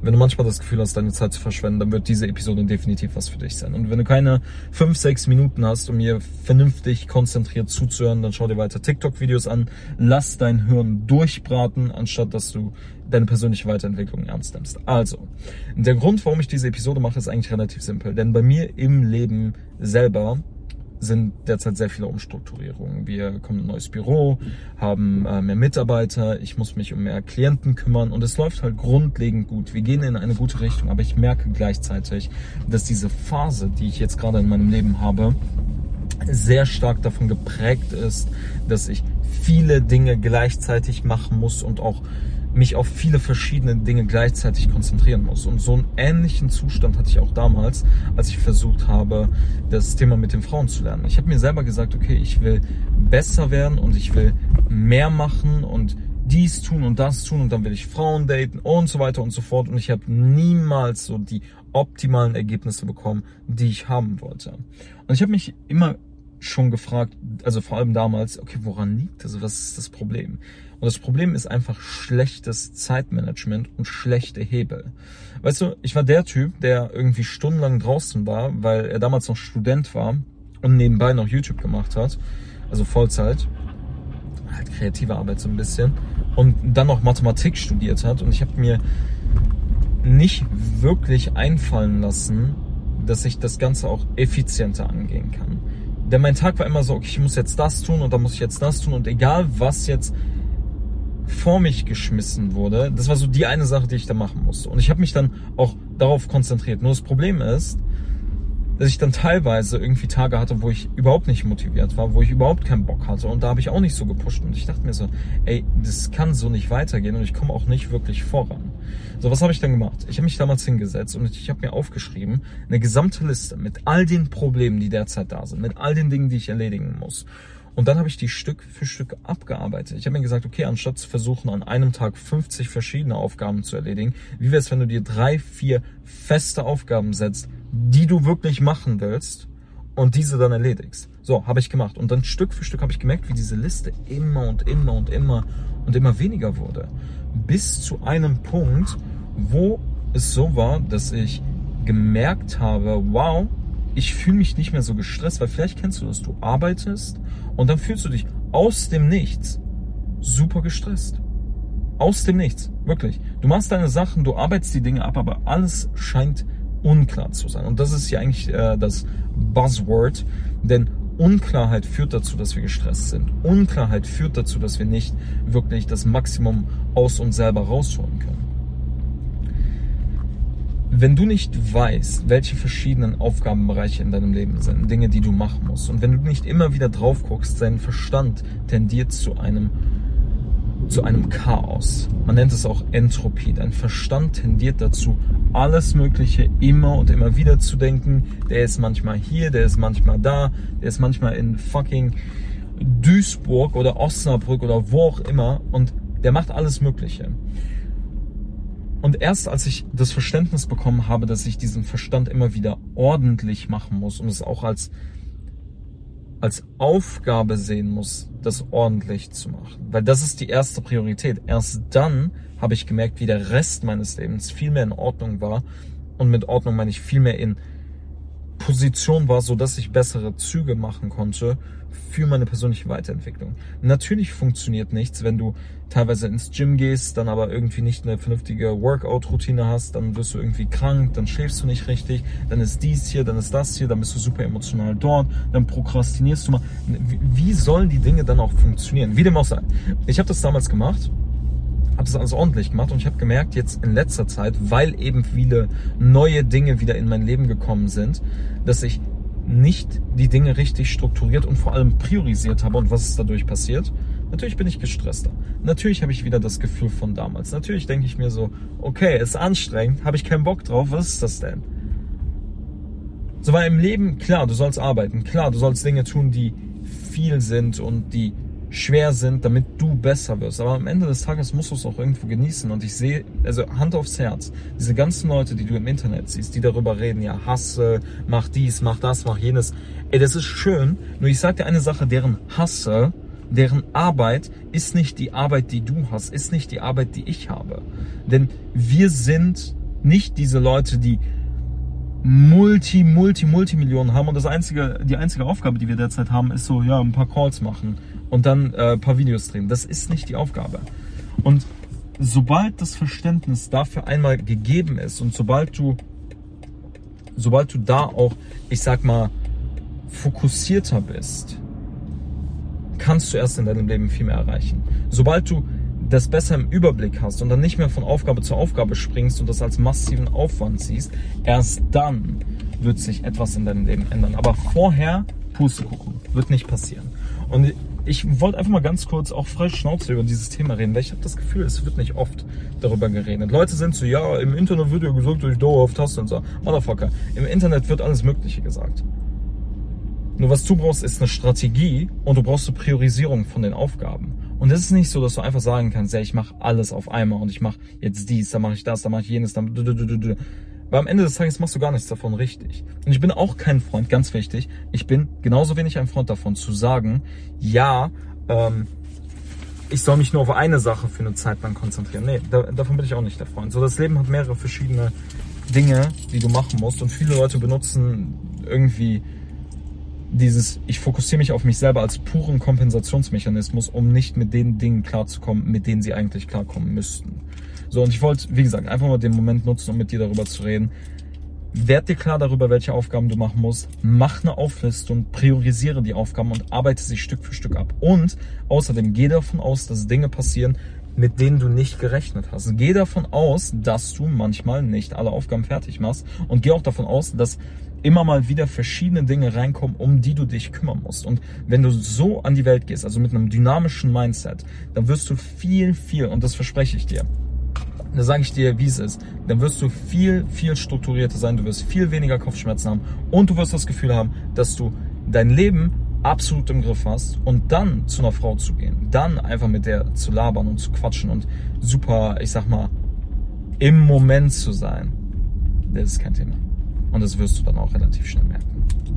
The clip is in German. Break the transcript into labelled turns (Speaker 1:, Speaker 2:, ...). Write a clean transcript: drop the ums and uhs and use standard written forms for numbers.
Speaker 1: wenn du manchmal das Gefühl hast, deine Zeit zu verschwenden, dann wird diese Episode definitiv was für dich sein. Und wenn du keine 5-6 Minuten hast, um mir vernünftig konzentriert zuzuhören, dann schau dir weiter TikTok-Videos an. Lass dein Hirn durchbraten, anstatt dass du deine persönliche Weiterentwicklung ernst nimmst. Also, der Grund, warum ich diese Episode mache, ist eigentlich relativ simpel. Denn bei mir im Leben selber sind derzeit sehr viele Umstrukturierungen. Wir kommen in ein neues Büro, haben mehr Mitarbeiter, ich muss mich um mehr Klienten kümmern und es läuft halt grundlegend gut. Wir gehen in eine gute Richtung, aber ich merke gleichzeitig, dass diese Phase, die ich jetzt gerade in meinem Leben habe, sehr stark davon geprägt ist, dass ich viele Dinge gleichzeitig machen muss und auch mich auf viele verschiedene Dinge gleichzeitig konzentrieren muss. Und so einen ähnlichen Zustand hatte ich auch damals, als ich versucht habe, das Thema mit den Frauen zu lernen. Ich habe mir selber gesagt, okay, ich will besser werden und ich will mehr machen und dies tun und das tun und dann will ich Frauen daten und so weiter und so fort. Und ich habe niemals so die optimalen Ergebnisse bekommen, die ich haben wollte. Und ich habe mich immer schon gefragt, also vor allem damals, okay, woran liegt das? Was ist das Problem? Und das Problem ist einfach schlechtes Zeitmanagement und schlechte Hebel. Weißt du, ich war der Typ, der irgendwie stundenlang draußen war, weil er damals noch Student war und nebenbei noch YouTube gemacht hat, also Vollzeit, halt kreative Arbeit so ein bisschen, und dann noch Mathematik studiert hat. Und ich habe mir nicht wirklich einfallen lassen, dass ich das Ganze auch effizienter angehen kann. Denn mein Tag war immer so, okay, ich muss jetzt das tun und dann muss ich jetzt das tun und egal was jetzt vor mich geschmissen wurde, das war so die eine Sache, die ich da machen musste. Und ich habe mich dann auch darauf konzentriert. Nur das Problem ist, dass ich dann teilweise irgendwie Tage hatte, wo ich überhaupt nicht motiviert war, wo ich überhaupt keinen Bock hatte und da habe ich auch nicht so gepusht und ich dachte mir so, ey, das kann so nicht weitergehen und ich komme auch nicht wirklich voran. So, was habe ich dann gemacht? Ich habe mich damals hingesetzt und ich habe mir aufgeschrieben, eine gesamte Liste mit all den Problemen, die derzeit da sind, mit all den Dingen, die ich erledigen muss. Und dann habe ich die Stück für Stück abgearbeitet. Ich habe mir gesagt, okay, anstatt zu versuchen, an einem Tag 50 verschiedene Aufgaben zu erledigen, wie wäre es, wenn du dir 3-4 feste Aufgaben setzt, die du wirklich machen willst und diese dann erledigst. So, habe ich gemacht. Und dann Stück für Stück habe ich gemerkt, wie diese Liste immer und immer und immer und immer weniger wurde. Bis zu einem Punkt, wo es so war, dass ich gemerkt habe, wow, ich fühle mich nicht mehr so gestresst, weil vielleicht kennst du das, du arbeitest und dann fühlst du dich aus dem Nichts super gestresst. Aus dem Nichts, wirklich. Du machst deine Sachen, du arbeitest die Dinge ab, aber alles scheint unklar zu sein. Und das ist ja eigentlich das Buzzword, denn Unklarheit führt dazu, dass wir gestresst sind. Unklarheit führt dazu, dass wir nicht wirklich das Maximum aus uns selber rausholen können. Wenn du nicht weißt, welche verschiedenen Aufgabenbereiche in deinem Leben sind, Dinge, die du machen musst, und wenn du nicht immer wieder drauf guckst, dein Verstand tendiert zu einem Chaos. Man nennt es auch Entropie. Dein Verstand tendiert dazu, alles Mögliche immer und immer wieder zu denken. Der ist manchmal hier, der ist manchmal da, der ist manchmal in fucking Duisburg oder Osnabrück oder wo auch immer und der macht alles Mögliche. Und erst als ich das Verständnis bekommen habe, dass ich diesen Verstand immer wieder ordentlich machen muss und es auch als Aufgabe sehen muss, das ordentlich zu machen. Weil das ist die erste Priorität. Erst dann habe ich gemerkt, wie der Rest meines Lebens viel mehr in Ordnung war. Und mit Ordnung meine ich viel mehr in Position war, sodass ich bessere Züge machen konnte für meine persönliche Weiterentwicklung. Natürlich funktioniert nichts, wenn du teilweise ins Gym gehst, dann aber irgendwie nicht eine vernünftige Workout-Routine hast, dann wirst du irgendwie krank, dann schläfst du nicht richtig, dann ist dies hier, dann ist das hier, dann bist du super emotional dort, dann prokrastinierst du mal. Wie sollen die Dinge dann auch funktionieren? Wie dem auch sei. Ich habe das damals gemacht, habe das alles ordentlich gemacht und ich habe gemerkt, jetzt in letzter Zeit, weil eben viele neue Dinge wieder in mein Leben gekommen sind, dass ich nicht die Dinge richtig strukturiert und vor allem priorisiert habe. Und was ist dadurch passiert? Natürlich bin ich gestresster. Natürlich habe ich wieder das Gefühl von damals. Natürlich denke ich mir so, okay, ist anstrengend, habe ich keinen Bock drauf, was ist das denn? So, weil im Leben, klar, du sollst arbeiten, klar, du sollst Dinge tun, die viel sind und die schwer sind, damit du besser wirst. Aber am Ende des Tages musst du es auch irgendwo genießen. Und ich sehe, also Hand aufs Herz, diese ganzen Leute, die du im Internet siehst, die darüber reden, ja, hasse, mach dies, mach das, mach jenes. Ey, das ist schön, nur ich sag dir eine Sache, deren Hasse, deren Arbeit ist nicht die Arbeit, die du hast, ist nicht die Arbeit, die ich habe. Denn wir sind Nicht diese Leute, die Multimillionen haben und die einzige Aufgabe, die wir derzeit haben, ist so, ja, ein paar Calls machen und dann ein paar Videos drehen. Das ist nicht die Aufgabe. Und sobald das Verständnis dafür einmal gegeben ist und sobald du da auch, ich sag mal, fokussierter bist, kannst du erst in deinem Leben viel mehr erreichen. Sobald du das besser im Überblick hast und dann nicht mehr von Aufgabe zu Aufgabe springst und das als massiven Aufwand siehst, erst dann wird sich etwas in deinem Leben ändern. Aber vorher, Pustekuchen, wird nicht passieren. Und ich wollte einfach mal ganz kurz auch frei Schnauze über dieses Thema reden, weil ich habe das Gefühl, es wird nicht oft darüber geredet. Leute sind so, ja, im Internet wird ja gesagt, dass ich dauerhaft hasse und so. Motherfucker, im Internet wird alles Mögliche gesagt. Nur was du brauchst, ist eine Strategie und du brauchst eine Priorisierung von den Aufgaben. Und es ist nicht so, dass du einfach sagen kannst, ja, ich mache alles auf einmal und ich mache jetzt dies, dann mache ich das, dann mache ich jenes, dann. Weil am Ende des Tages machst du gar nichts davon richtig. Und ich bin auch kein Freund, ganz wichtig, ich bin genauso wenig ein Freund davon zu sagen, ja, ich soll mich nur auf eine Sache für eine Zeit lang konzentrieren. Nee, davon bin ich auch nicht der Freund. So, das Leben hat mehrere verschiedene Dinge, die du machen musst und viele Leute benutzen irgendwie ich fokussiere mich auf mich selber als puren Kompensationsmechanismus, um nicht mit den Dingen klarzukommen, mit denen sie eigentlich klarkommen müssten. So, und ich wollte, wie gesagt, einfach mal den Moment nutzen, um mit dir darüber zu reden. Werd dir klar darüber, welche Aufgaben du machen musst. Mach eine Auflistung, priorisiere die Aufgaben und arbeite sie Stück für Stück ab. Und außerdem geh davon aus, dass Dinge passieren, mit denen du nicht gerechnet hast. Geh davon aus, dass du manchmal nicht alle Aufgaben fertig machst und geh auch davon aus, dass immer mal wieder verschiedene Dinge reinkommen, um die du dich kümmern musst. Und wenn du so an die Welt gehst, also mit einem dynamischen Mindset, dann wirst du viel, und das verspreche ich dir, da sage ich dir, wie es ist, dann wirst du viel strukturierter sein, du wirst viel weniger Kopfschmerzen haben und du wirst das Gefühl haben, dass du dein Leben absolut im Griff hast und dann zu einer Frau zu gehen, dann einfach mit der zu labern und zu quatschen und super, ich sag mal, im Moment zu sein, das ist kein Thema. Und das wirst du dann auch relativ schnell merken.